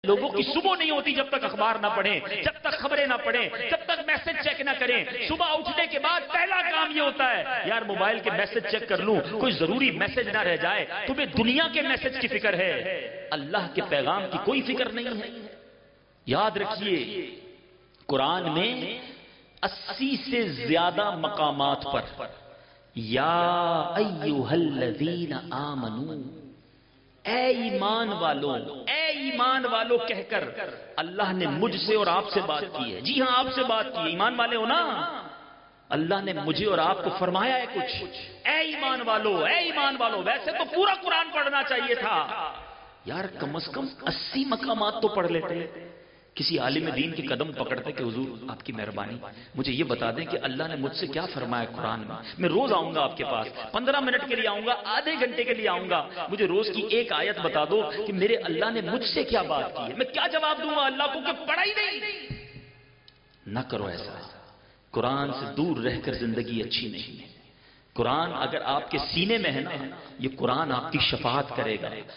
لوگوں کی صبح نہیں ہوتی جب تک اخبار نہ پڑھیں، جب تک خبریں نہ پڑھیں، جب تک میسج چیک نہ کریں۔ صبح اٹھنے کے بعد پہلا کام یہ ہوتا ہے یار موبائل کے میسج چیک کر لوں، کوئی ضروری میسج نہ رہ جائے۔ تمہیں دنیا کے میسج کی فکر ہے، اللہ کے پیغام کی کوئی فکر نہیں ہے۔ یاد رکھیے قرآن میں 80 سے زیادہ مقامات پر یا ایھا الذین آمنو، اے ایمان والو کہہ کر اللہ نے مجھ سے اور آپ سے بات کی ہے۔ جی ہاں آپ سے بات کی ہے، ایمان والے ہو نا؟ اللہ نے مجھے اور آپ کو فرمایا ہے کچھ، اے ایمان والو۔ ویسے تو پورا قرآن پڑھنا چاہیے تھا یار، کم از کم 80 مقامات تو پڑھ لیتے۔ کسی عالم دین کے قدم پکڑتے کہ حضور آپ کی مہربانی مجھے یہ بتا دیں کہ اللہ نے مجھ سے کیا فرمایا قرآن میں روز آؤں گا آپ کے پاس، 15 منٹ کے لیے آؤں گا، آدھے گھنٹے کے لیے آؤں گا، مجھے روز کی ایک آیت بتا دو کہ میرے اللہ نے مجھ سے کیا بات کی ہے۔ میں کیا جواب دوں گا اللہ کو کہ پڑھا ہی نہیں؟ نہ کرو ایسا، قرآن سے دور رہ کر زندگی اچھی نہیں ہے۔ قرآن اگر آپ کے سینے میں ہے نا، یہ قرآن آپ کی شفاعت کرے گا۔